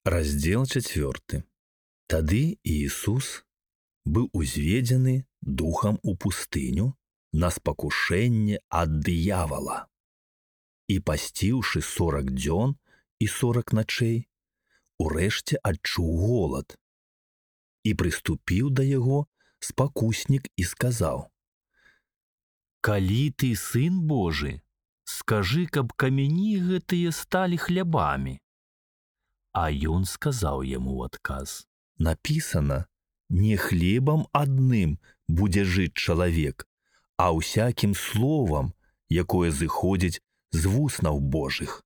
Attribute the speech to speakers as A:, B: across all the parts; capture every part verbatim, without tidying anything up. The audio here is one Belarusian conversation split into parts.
A: Раздзел чацвёрты. Тады Іісус быў узведзены духам у пустыню на спакушэнне ад дыявала. І пасціўшы сорак дзён і сорак начэй, урэшце адчуў голад. І прыступіў да яго спакуснік і сказаў:
B: «Калі ты сын Божы, скажы, каб камяні гэтыя сталі хлябамі». А ён сказаў яму ў адказ:
A: «Напісана, не хлебам адным будзе жыць чалавек, а ўсякім словам, якое зыходзіць з вуснаў Божых».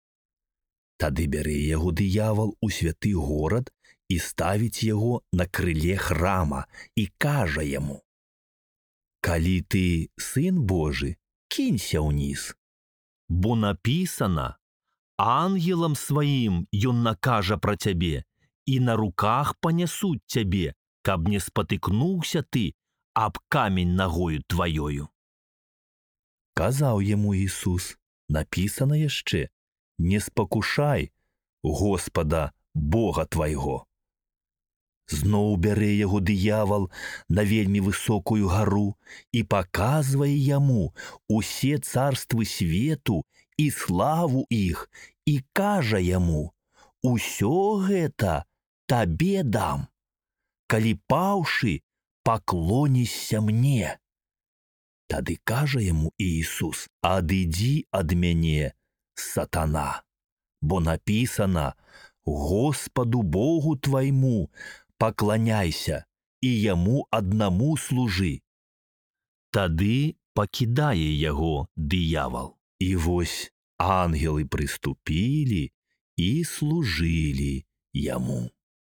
A: Тады бярэ яго дыявал у святы горад і ставіць яго на крыле храма і кажа яму: «Калі ты сын Божы, кінься ўніз.
B: Бо напісана, ангелам сваім ён накажа пра цябе, і на руках панясуць цябе, каб не спатыкнуўся ты аб камень нагою тваёю».
A: Казаў яму Ісус: «Напісана яшчэ: не спакушай Господа Бога твайго». Зноў бярэ яго дыявал на вельмі высокую гару і паказвае яму усе царствы свету і славу іх, і кажа яму: «Усё гэта табе дам, калі паўшы паклонішся мне». Тады кажа яму Іісус: «Адыдзі ад мяне, сатана, бо напісана: Господу Богу твайму пакланяйся і яму аднаму служы».
B: Тады пакідае яго дыявал.
A: І вось ангелы прыступілі і служылі яму.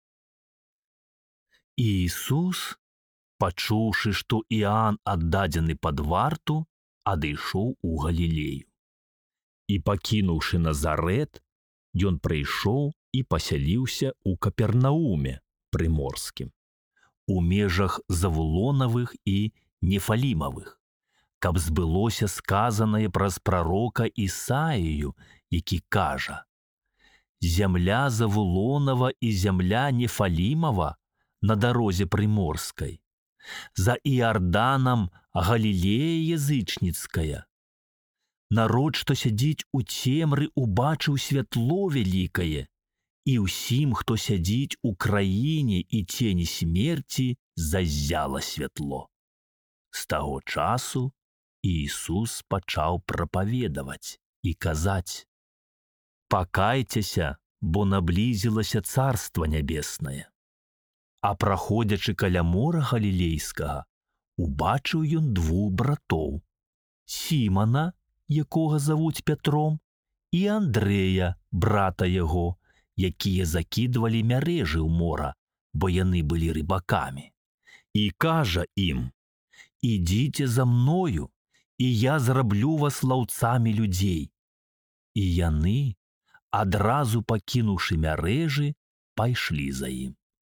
B: Іісус, пачуўшы, што Іоанн аддадзены пад варту, адышоў у Галілею. І пакінуўшы Назарэт, ён прыйшоў і пасяліўся ў Капернауме прыморскім, у межах Завулонавых і Нефалімавых, каб збылося сказанае праз прарока Ісаію, які кажа: «Зямля Завулонава і зямля Нефалімава на дарозе прыморскай, за Іарданам Галілея язычніцкая. Народ, што сядзіць у цемры, убачыў святло вялікае, і ўсім, хто сядзіць у краіне і цені смерці, заззяла святло». З таго часу Іісус пачаў прапаведаваць і казаць: «Пакайцеся, бо наблізілася Царства Нябеснае». А праходзячы каля мора Галілейскага, убачыў ён двух братоў: Сімана, якога завуць Пятром, і Андрэя, брата яго, якія закідвалі мярэжы ў мора, бо яны былі рыбакамі. І кажа ім: «Ідзіце за мною, і я зраблю вас лаўцамі людзей». І яны, адразу пакінуўшы мярэжы, пайшлі за ім.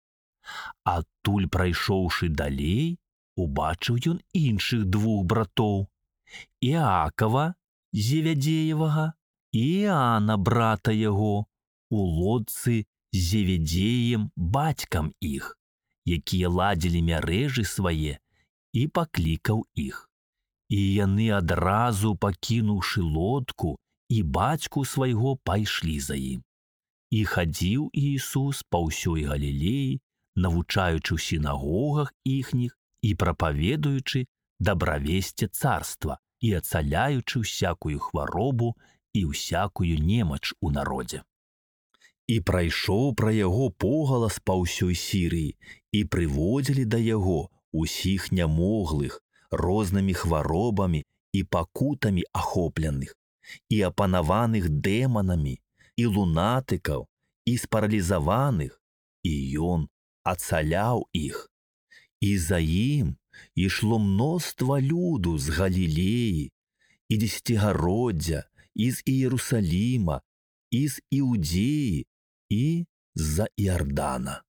B: Адтуль прайшоўшы далей, убачыў ён іншых двух братоў: Іакава, Зевядзеевага, і Іана, брата яго, у лодцы з Зевядзеем, бацькам іх, якія ладзілі мярэжы свае, і паклікаў іх. І яны адразу, пакінуўшы лодку і бацьку свайго, пайшлі за ім. І хадзіў Іісус па ўсёй Галілеі, навучаючы ў сінагогах іхніх і прапаведуючы дабравесце царства і ацаляючы ўсякую хваробу і ўсякую немач у народзе.
A: І прайшоў пра яго погалас па ўсёй Сірыі, і прыводзілі да яго усіх нямоглых, рознымі хваробамі і пакутамі ахопленых, і апанаваных дэманамі, і лунатыкаў, і спаралізаваных, і ён ацаляў іх. І за ім ішло мноства люду з Галілеі, і дзесяцігароддзя, і з Іерусаліма, і з Іудзеі, і з-за Іардана.